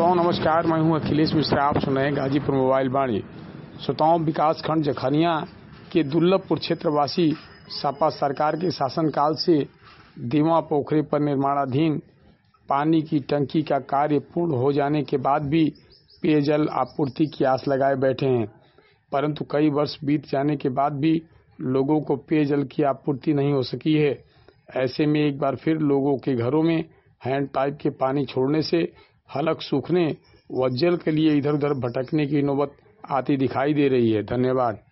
श्रोताओं नमस्कार, मैं हूं अखिलेश मिश्रा। आप सुन रहे हैं गाजीपुर मोबाइल वाणी। श्रोताओं, विकास खंड जखनिया के दुर्लभपुर क्षेत्रवासी सपा सरकार के शासनकाल से दीवा पोखरे पर निर्माणाधीन पानी की टंकी का कार्य पूर्ण हो जाने के बाद भी पेयजल आपूर्ति की आस लगाए बैठे हैं, परंतु कई वर्ष बीत जाने के बाद भी लोगों को पेयजल की आपूर्ति नहीं हो सकी है। ऐसे में एक बार फिर लोगों के घरों में हैंड पाइप के पानी छोड़ने से हलक सूखने व जल के लिए इधर उधर भटकने की नौबत आती दिखाई दे रही है। धन्यवाद।